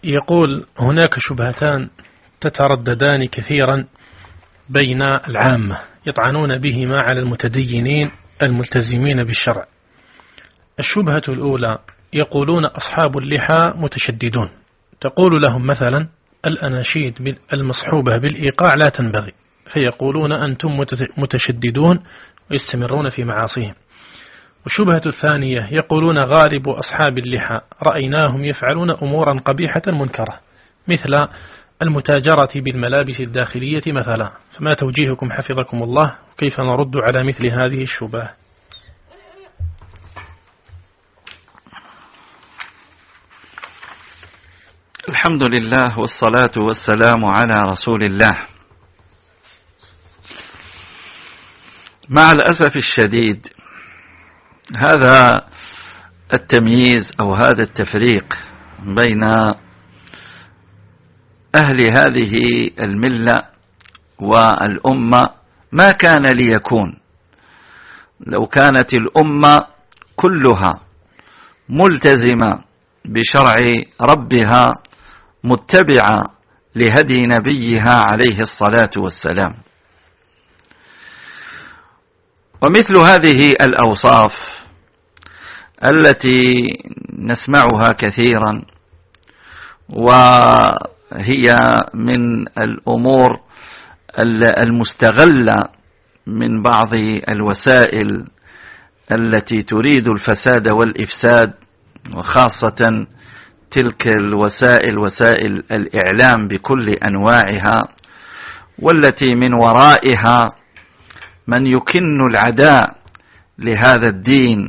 يقول هناك شبهتان تترددان كثيرا بين العامة يطعنون بهما على المتدينين الملتزمين بالشرع. الشبهة الأولى يقولون أصحاب اللحى متشددون، تقول لهم مثلا الأناشيد المصحوبة بالإيقاع لا تنبغي، فيقولون أنتم متشددون ويستمرون في معاصيهم. والشبهة الثانية يقولون غالب أصحاب اللحى رأيناهم يفعلون أمورا قبيحة منكرة مثل المتاجرة بالملابس الداخلية مثلا، فما توجيهكم حفظكم الله كيف نرد على مثل هذه الشبهة؟ الحمد لله والصلاة والسلام على رسول الله. مع الأسف الشديد هذا التمييز أو هذا التفريق بين أهل هذه الملة والأمة ما كان ليكون. لو كانت الأمة كلها ملتزمة بشرع ربها متبعة لهدي نبيها عليه الصلاة والسلام. ومثل هذه الأوصاف التي نسمعها كثيرا وهي من الأمور المستغلة من بعض الوسائل التي تريد الفساد والإفساد، وخاصة تلك الوسائل وسائل الإعلام بكل أنواعها، والتي من ورائها من يكن العداء لهذا الدين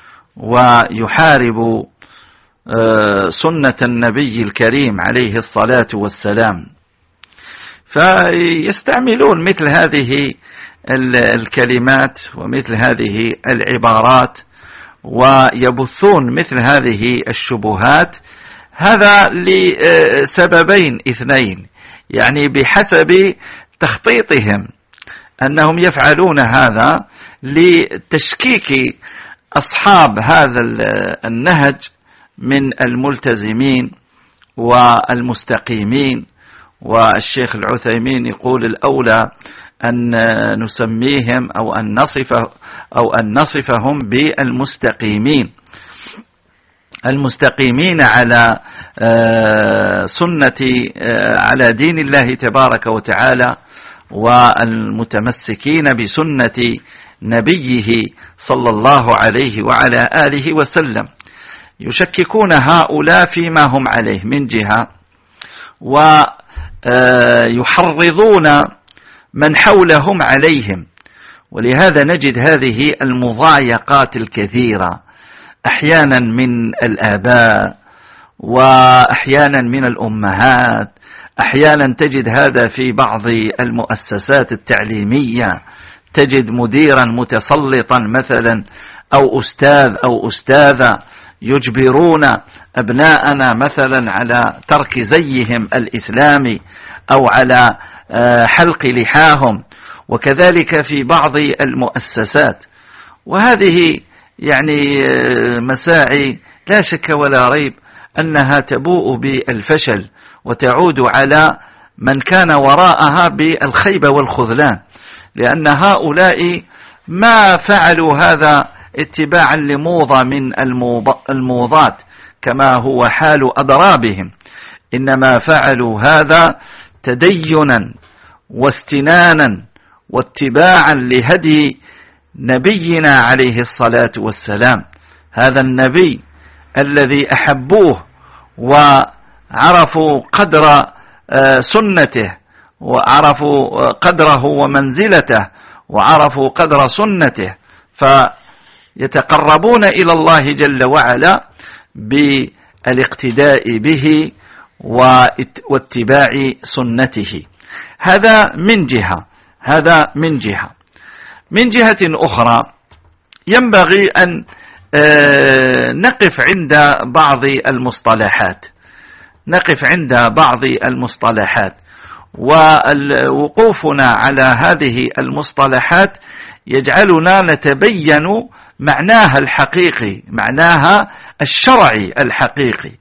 ويحارب سنة النبي الكريم عليه الصلاة والسلام، فيستعملون مثل هذه الكلمات ومثل هذه العبارات ويبثون مثل هذه الشبهات. هذا لسببين اثنين، يعني بحسب تخطيطهم أنهم يفعلون هذا لتشكيك أصحاب هذا النهج من الملتزمين والمستقيمين. والشيخ العثيمين يقول الأولى أن نسميهم أو أن نصفهم بالمستقيمين، المستقيمين على سنة على دين الله تبارك وتعالى، والمتمسكين بسنة نبيه صلى الله عليه وعلى آله وسلم. يشككون هؤلاء فيما هم عليه من جهة، ويحرضون من حولهم عليهم. ولهذا نجد هذه المضايقات الكثيرة أحيانا من الآباء وأحيانا من الأمهات، أحيانا تجد هذا في بعض المؤسسات التعليمية، تجد مديرا متسلطا مثلا أو أستاذ أو أستاذة يجبرون أبناءنا مثلا على ترك زيهم الإسلامي أو على حلق لحاهم، وكذلك في بعض المؤسسات. وهذه يعني مساعي لا شك ولا ريب أنها تبوء بالفشل وتعود على من كان وراءها بالخيبة والخذلان، لأن هؤلاء ما فعلوا هذا اتباعا لموضة من الموضات كما هو حال أضرابهم، إنما فعلوا هذا تدينا واستنانا واتباعا لهدي نبينا عليه الصلاة والسلام، هذا النبي الذي أحبوه وعرفوا قدر سنته وعرفوا قدره ومنزلته وعرفوا قدر سنته، فيتقربون إلى الله جل وعلا بالاقتداء به واتباع سنته. هذا من جهة. من جهة أخرى ينبغي أن نقف عند بعض المصطلحات، ووقوفنا على هذه المصطلحات يجعلنا نتبين معناها الحقيقي، معناها الشرعي الحقيقي.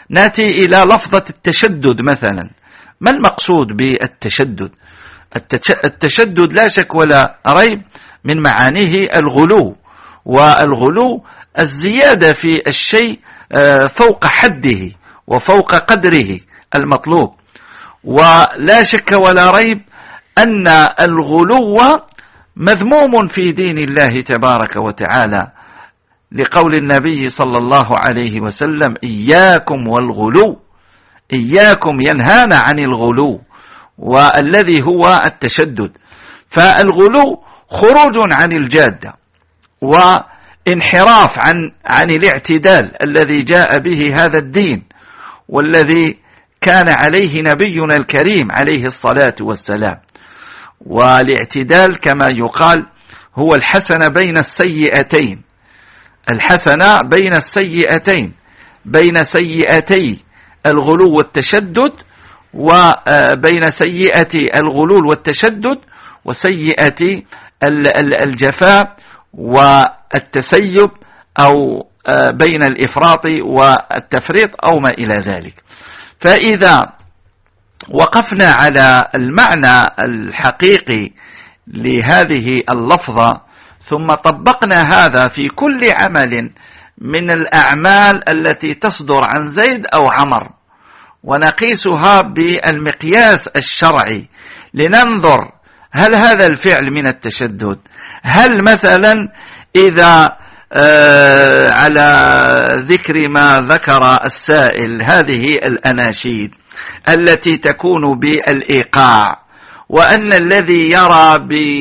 نأتي إلى لفظة التشدد مثلا. ما المقصود بالتشدد؟ التشدد لا شك ولا ريب من معانيه الغلو، والغلو الزيادة في الشيء فوق حده وفوق قدره المطلوب. ولا شك ولا ريب أن الغلو مذموم في دين الله تبارك وتعالى، لقول النبي صلى الله عليه وسلم: إياكم والغلو، إياكم ينهانا عن الغلو، والذي هو التشدد. فالغلو خروج عن الجادة وانحراف عن الاعتدال الذي جاء به هذا الدين، والذي كان عليه نبينا الكريم عليه الصلاة والسلام. والاعتدال كما يقال هو الحسنة بين السيئتين، الحسنة بين السيئتين، بين سيئتي الغلو والتشدد، وبين سيئة الغلول والتشدد وسيئة الجفاء والتسيب، أو بين الإفراط والتفريط أو ما إلى ذلك. فإذا وقفنا على المعنى الحقيقي لهذه اللفظة، ثم طبقنا هذا في كل عمل من الأعمال التي تصدر عن زيد أو عمر، ونقيسها بالمقياس الشرعي لننظر هل هذا الفعل من التشدد؟ هل مثلا إذا على ذكر ما ذكر السائل هذه الأناشيد التي تكون بالإيقاع، وأن الذي يرى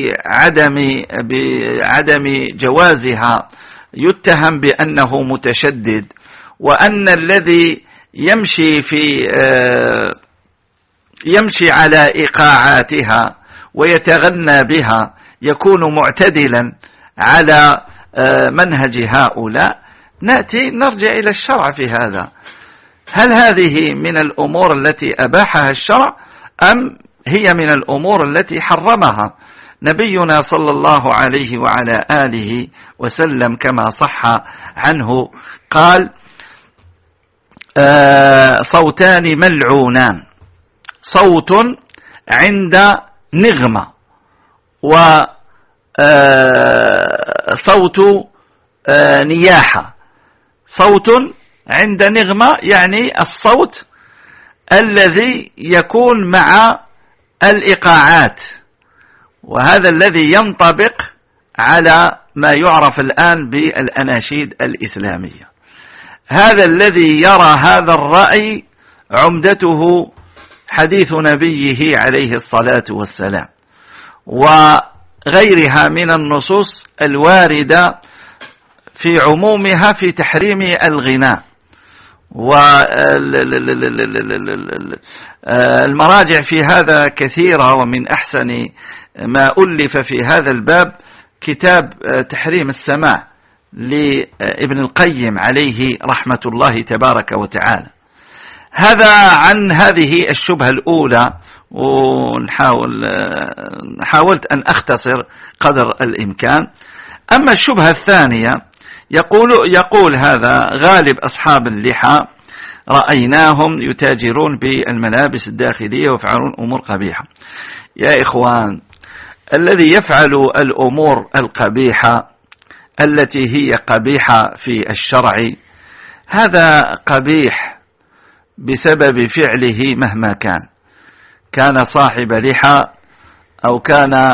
بعدم جوازها يتهم بأنه متشدد، وأن الذي يمشي على إيقاعاتها ويتغنى بها يكون معتدلا على منهج هؤلاء، نرجع إلى الشرع في هذا. هل هذه من الأمور التي أباحها الشرع، أم هي من الأمور التي حرمها نبينا صلى الله عليه وعلى آله وسلم؟ كما صح عنه قال: صوتان ملعونان، صوت عند نغمة، وصوت نياحة. صوت عند نغمة يعني الصوت الذي يكون مع الإيقاعات، وهذا الذي ينطبق على ما يعرف الآن بالأناشيد الإسلامية. هذا الذي يرى هذا الرأي عمدته حديث نبيه عليه الصلاة والسلام، وغيرها من النصوص الواردة في عمومها في تحريم الغناء. والمراجع في هذا كثيرة، ومن أحسن ما ألف في هذا الباب كتاب تحريم السماع لابن القيم عليه رحمة الله تبارك وتعالى. هذا عن هذه الشبهة الأولى، حاولت أن أختصر قدر الإمكان. أما الشبهة الثانية، يقول هذا: غالب أصحاب اللحى رأيناهم يتاجرون بالملابس الداخلية ويفعلون أمور قبيحة. يا إخوان، الذي يفعل الأمور القبيحة التي هي قبيحة في الشرع، هذا قبيح بسبب فعله مهما كان صاحب لحى أو كان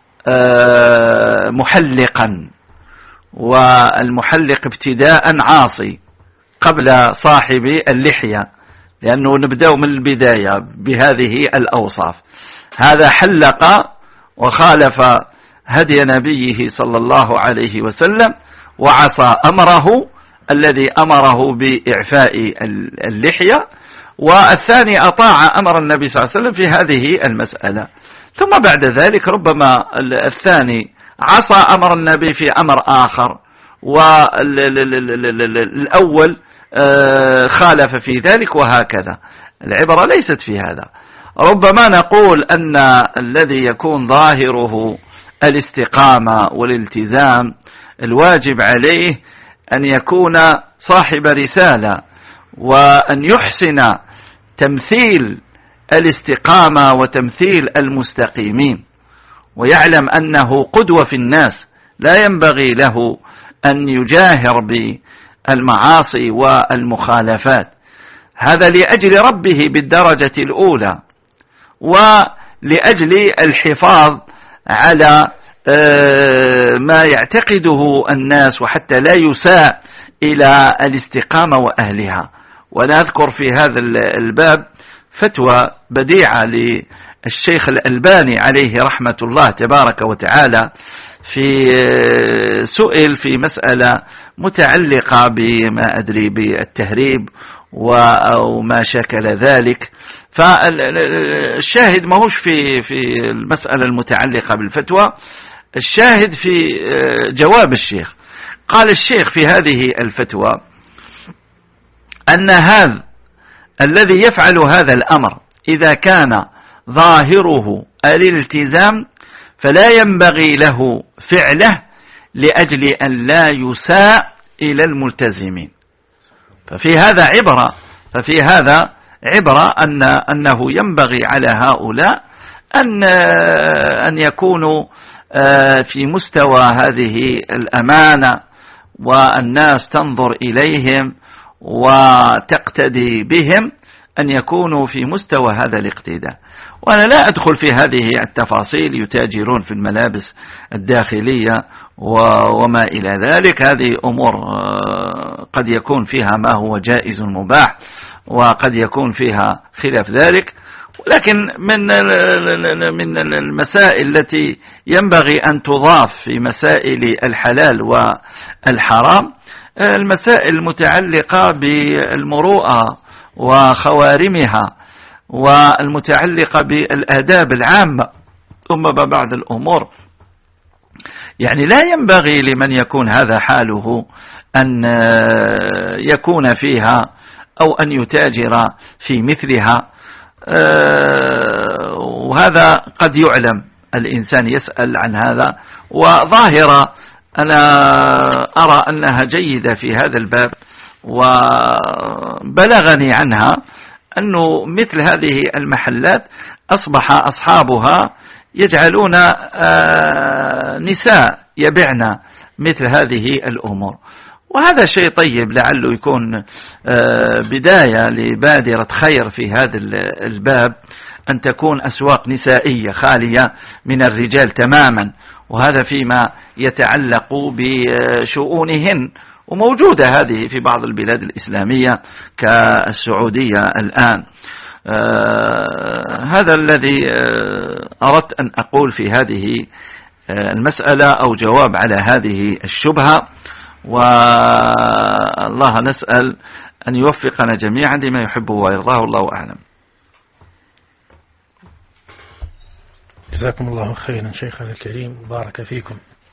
محلقا، والمحلق ابتداء عاصي قبل صاحب اللحية، لأنه نبدأ من البداية بهذه الأوصاف. هذا حلق وخالف هدي نبيه صلى الله عليه وسلم، وعصى أمره الذي أمره بإعفاء اللحية، والثاني أطاع أمر النبي صلى الله عليه وسلم في هذه المسألة. ثم بعد ذلك ربما الثاني عصى أمر النبي في أمر آخر، والأول خالف في ذلك، وهكذا. العبرة ليست في هذا. ربما نقول أن الذي يكون ظاهره الاستقامة والالتزام، الواجب عليه أن يكون صاحب رسالة وأن يحسن تمثيل الاستقامة وتمثيل المستقيمين، ويعلم أنه قدوة في الناس، لا ينبغي له أن يجاهر بالمعاصي والمخالفات، هذا لأجل ربه بالدرجة الأولى، ولأجل الحفاظ على ما يعتقده الناس، وحتى لا يساء إلى الاستقامة وأهلها. ونذكر في هذا الباب فتوى بديعة للشيخ الألباني عليه رحمة الله تبارك وتعالى، في سئل في مسألة متعلقة بما أدري بالتهريب أو ما شكل ذلك. فالشاهد ما هوش في المسألة المتعلقة بالفتوى، الشاهد في جواب الشيخ. قال الشيخ في هذه الفتوى أن هذا الذي يفعل هذا الأمر إذا كان ظاهره الالتزام فلا ينبغي له فعله لأجل أن لا يساء إلى الملتزمين. ففي هذا عبرة أنه ينبغي على هؤلاء أن يكونوا في مستوى هذه الأمانة، والناس تنظر إليهم وتقتدي بهم، أن يكونوا في مستوى هذا الاقتداء. وأنا لا أدخل في هذه التفاصيل، يتاجرون في الملابس الداخلية وما إلى ذلك، هذه أمور قد يكون فيها ما هو جائز مباح، وقد يكون فيها خلاف ذلك. لكن من المسائل التي ينبغي أن تضاف في مسائل الحلال والحرام المسائل المتعلقة بالمروءة وخوارمها، والمتعلقة بالآداب العامة. ثم بعض الأمور يعني لا ينبغي لمن يكون هذا حاله أن يكون فيها أو أن يتاجر في مثلها، وهذا قد يعلم، الإنسان يسأل عن هذا. وظاهرة أنا أرى أنها جيدة في هذا الباب، وبلغني عنها أنه مثل هذه المحلات أصبح أصحابها يجعلون نساء يبعن مثل هذه الأمور، وهذا شيء طيب، لعله يكون بداية لبادرة خير في هذا الباب، أن تكون أسواق نسائية خالية من الرجال تماما، وهذا فيما يتعلق بشؤونهن، وموجودة هذه في بعض البلاد الإسلامية كالسعودية الآن. هذا الذي أردت أن أقول في هذه المسألة، أو جواب على هذه الشبهة، والله نسأل أن يوفقنا جميعا لما يحبه ويرضاه، الله أعلم. جزاكم الله خيرا شيخنا الكريم، بارك فيكم.